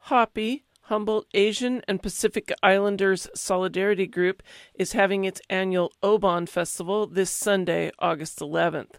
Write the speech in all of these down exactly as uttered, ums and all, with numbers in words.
Hopi, Humboldt Asian and Pacific Islanders Solidarity Group, is having its annual Obon Festival this Sunday, August eleventh.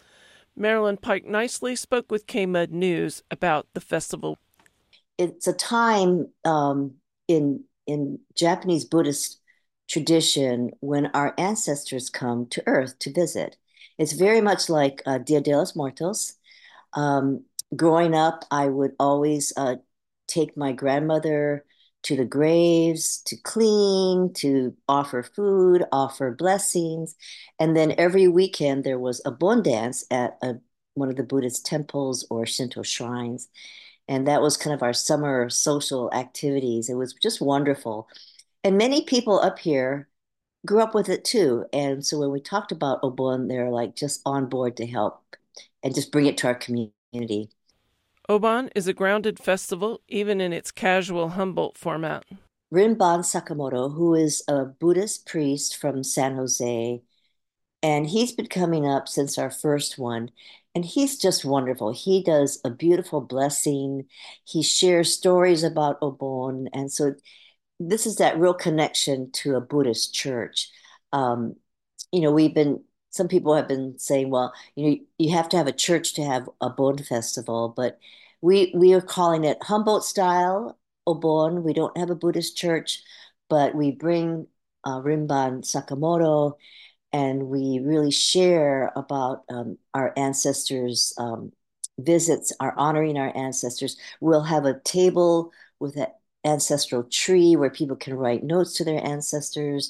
Marilyn Pike Nicely spoke with K M U D News about the festival. It's a time um, in in Japanese Buddhist tradition when our ancestors come to Earth to visit. It's very much like uh, Dia de los Muertos. Um, Growing up, I would always uh, take my grandmother to the graves to clean, to offer food, offer blessings. And then every weekend there was a bon dance at a, one of the Buddhist temples or Shinto shrines. And that was kind of our summer social activities. It was just wonderful. And many people up here grew up with it too. And so when we talked about Obon, they're like just on board to help and just bring it to our community. Obon is a grounded festival, even in its casual Humboldt format. Rinban Sakamoto, who is a Buddhist priest from San Jose, and he's been coming up since our first one. And he's just wonderful. He does a beautiful blessing. He shares stories about Obon. And so this is that real connection to a Buddhist church. Um, you know, we've been, some people have been saying, well, you know, you have to have a church to have a Bon festival, but we we are calling it Humboldt style Obon. We don't have a Buddhist church, but we bring uh, Rinban Sakamoto and we really share about um, our ancestors' um, visits, our honoring our ancestors. We'll have a table with an ancestral tree where people can write notes to their ancestors.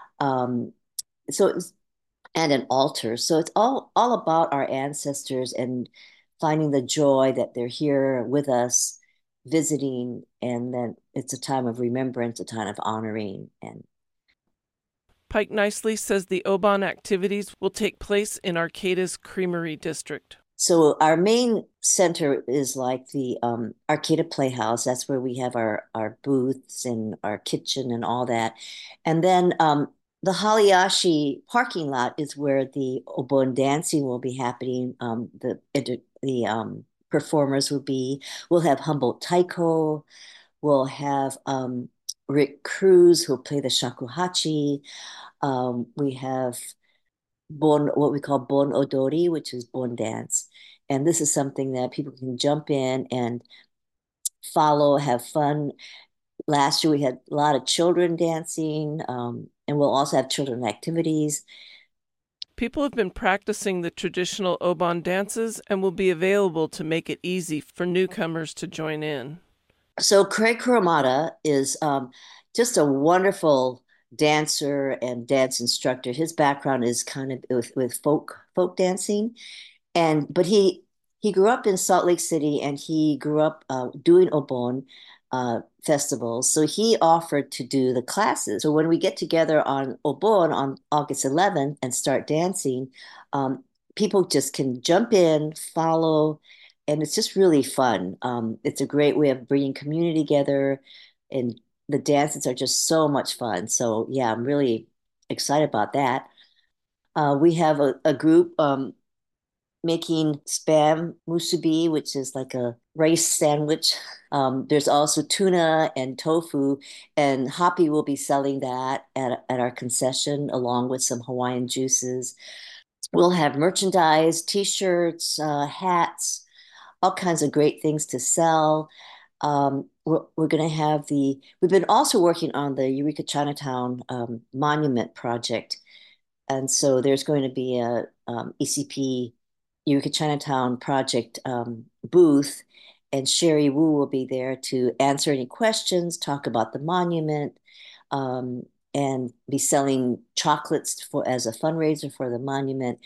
Um, so it's, and an altar. So it's all all about our ancestors and finding the joy that they're here with us, visiting, and then it's a time of remembrance, a time of honoring, and Pike Nicely says the Obon activities will take place in Arcata's Creamery District. so our main center is like the um, Arcata Playhouse. That's where we have our our booths and our kitchen and all that. And then um, the Haliashi parking lot is where the Obon dancing will be happening. Um, the the um, performers will be. We'll have Humboldt Taiko. We'll have um, Rick Cruz who'll play the shakuhachi. Um, we have Bon, what we call Bon Odori, which is Bon dance. And this is something that people can jump in and follow, have fun. Last year we had a lot of children dancing, um, and we'll also have children activities. People have been practicing the traditional Obon dances and will be available to make it easy for newcomers to join in. So Craig Kurumada is um, just a wonderful dancer and dance instructor. His background is kind of with, with folk folk dancing, and but he he grew up in Salt Lake City and he grew up uh, doing Obon uh, festivals. So he offered to do the classes. So when we get together on Obon on August eleventh and start dancing, um, people just can jump in, follow, and it's just really fun. Um, it's a great way of bringing community together, and the dances are just so much fun. So yeah, I'm really excited about that. Uh, we have a, a group. Um, making spam musubi, which is like a rice sandwich. Um, there's also tuna and tofu, and Hoppy will be selling that at, at our concession along with some Hawaiian juices. We'll have merchandise, t-shirts, uh, hats, all kinds of great things to sell. Um, we're we're going to have the, we've been also working on the Eureka Chinatown um, Monument project. And so there's going to be a um, E C P Eureka Chinatown project um, booth, and Sherry Wu will be there to answer any questions, talk about the monument, um, and be selling chocolates for as a fundraiser for the monument.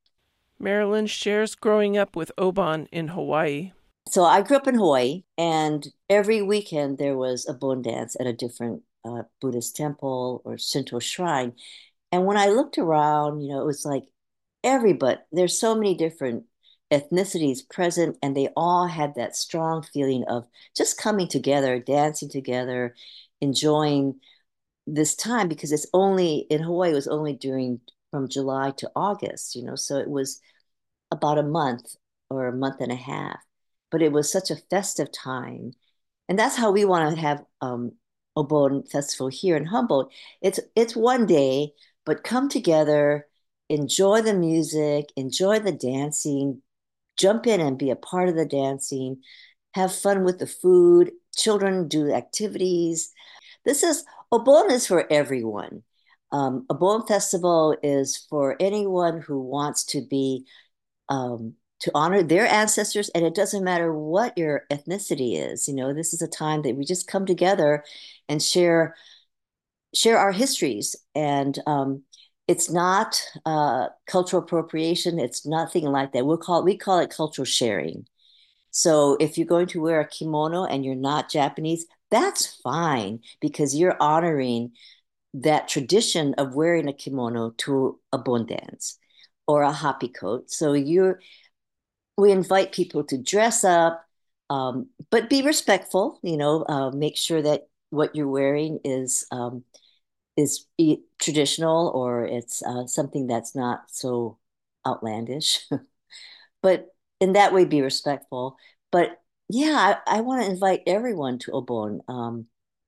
Marilyn shares growing up with Obon in Hawaii. So I grew up in Hawaii, and every weekend there was a Bon dance at a different uh, Buddhist temple or Shinto shrine. And when I looked around, you know, it was like everybody, there's so many different ethnicities present, and they all had that strong feeling of just coming together, dancing together, enjoying this time because it's only in Hawaii, it was only during from July to August, you know, so it was about a month or a month and a half. But it was such a festive time. And that's how we want to have um, Obon Festival here in Humboldt. It's it's one day, but come together, enjoy the music, enjoy the dancing, jump in and be a part of the dancing, have fun with the food. Children do activities. This is Obon is for everyone. Um, Obon Festival is for anyone who wants to be um, to honor their ancestors, and it doesn't matter what your ethnicity is. You know, this is a time that we just come together and share share our histories, and um, it's not uh, cultural appropriation. It's nothing like that. We'll call we call it cultural sharing. So if you're going to wear a kimono and you're not Japanese, that's fine because you're honoring that tradition of wearing a kimono to a bon dance or a happy coat. So you're we invite people to dress up, um, but be respectful. You know, uh, make sure that what you're wearing is um, is e- traditional or it's uh, something that's not so outlandish. But in that way, be respectful. But yeah, I, I want to invite everyone to Obon. Um,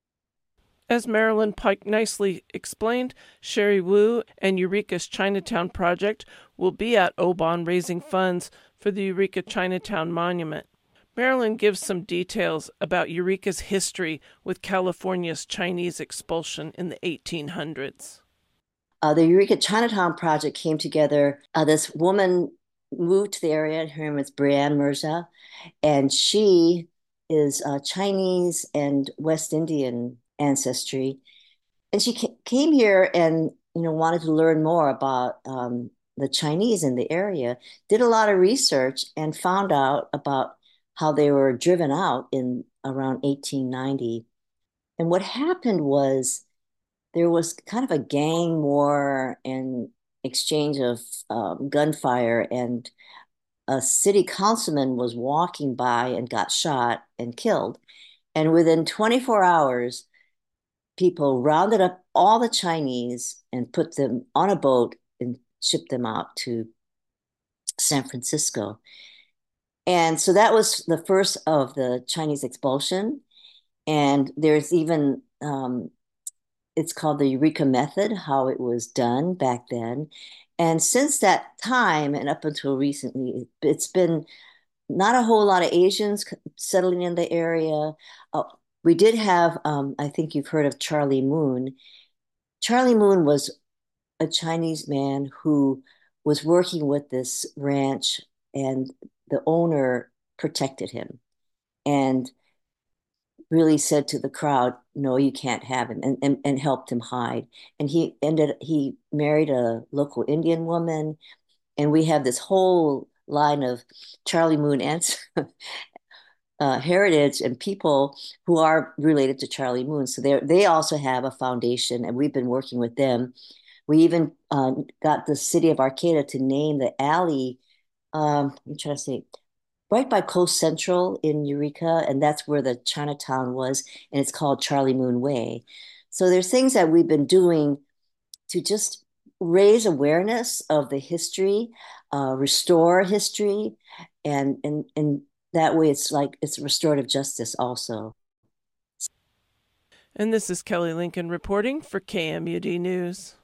As Marilyn Pike nicely explained, Sherry Wu and Eureka's Chinatown project will be at Obon raising funds for the Eureka Chinatown Monument. Marilyn gives some details about Eureka's history with California's Chinese expulsion in the eighteen hundreds. uh, the Eureka Chinatown project came together. Uh, this woman moved to the area. Her name is Brianne Mirza, and she is uh, Chinese and West Indian ancestry. And she ca- came here and you know wanted to learn more about um, the Chinese in the area. Did a lot of research and found out about how they were driven out in around eighteen ninety. And what happened was there was kind of a gang war and exchange of um, gunfire, and a city councilman was walking by and got shot and killed. And within twenty-four hours, people rounded up all the Chinese and put them on a boat and shipped them out to San Francisco. And so that was the first of the Chinese expulsion. And there's even, um, it's called the Eureka Method, how it was done back then. And since that time and up until recently, it's been not a whole lot of Asians settling in the area. Uh, we did have, um, I think you've heard of Charlie Moon. Charlie Moon was a Chinese man who was working with this ranch, and the owner protected him and really said to the crowd, "No, you can't have him," and, and, and helped him hide. And he ended, he married a local Indian woman, and we have this whole line of Charlie Moon ants, uh, heritage and people who are related to Charlie Moon. So they they also have a foundation, and we've been working with them. We even uh, got the city of Arcata to name the alley. Um, I'm trying to say, right by Coast Central in Eureka, and that's where the Chinatown was, and it's called Charlie Moon Way. So there's things that we've been doing to just raise awareness of the history, uh, restore history, and and and that way it's like it's restorative justice also. And this is Kelly Lincoln reporting for K M U D News.